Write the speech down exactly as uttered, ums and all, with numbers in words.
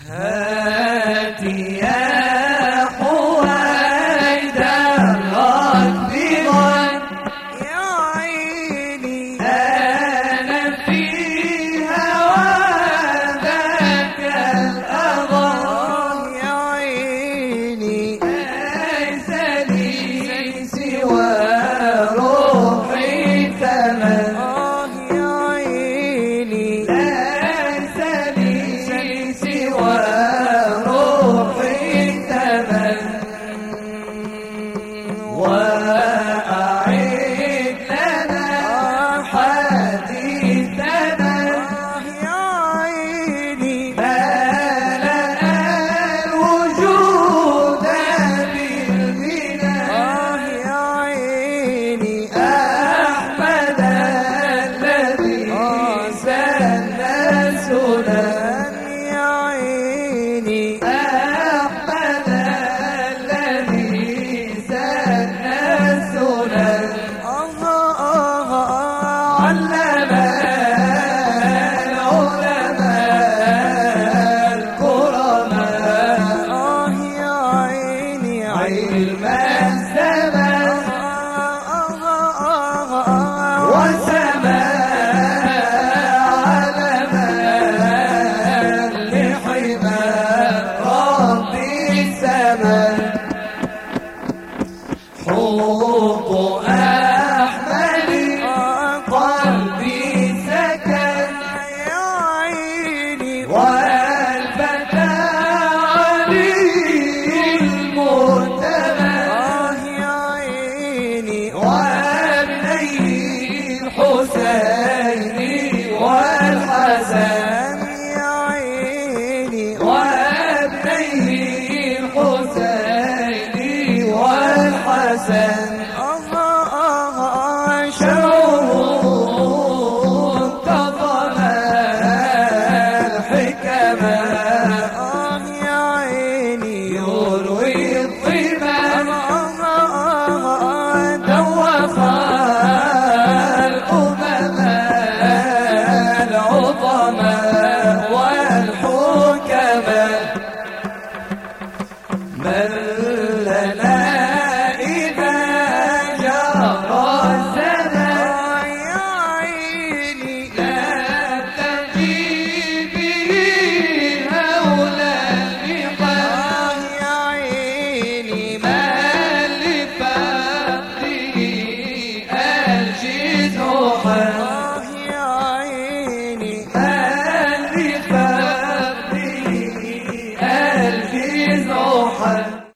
هاتي يا حويدر ركبي يا عيني أنا في هواك الأغى يا عيني ليس لي سوى روحي ثمن آه يا عيني ليس لي سوى روحي ثمن وأعيد لنا حديثنا آه يا عيني ملأ الوجود بالمنى آه يا عيني أحمد الذي سن السنن يا عيني أحمد الذي سن السنن آه آه آه علم العلماء الكرماء آه يا عيني علم الزمان وسماء علمان لحمى ربي السماء حب أحمد قلبي سكن يا عيني والفتى علي المؤتمن آه يا عيني وابنيه الحسين والحسن يا عيني وابنيه الحسين والحسن آه آه آه شمعه انتظم الحكمة آه يا عيني يروي الظمام آه دوخ الأمم العظماء والحكماء من لنا إذا جرى الزمان يا عيني نبتغي به هولا اللقاء يا عيني من لفقده الجزوحا آه يا عيني من لفقده الجزوحا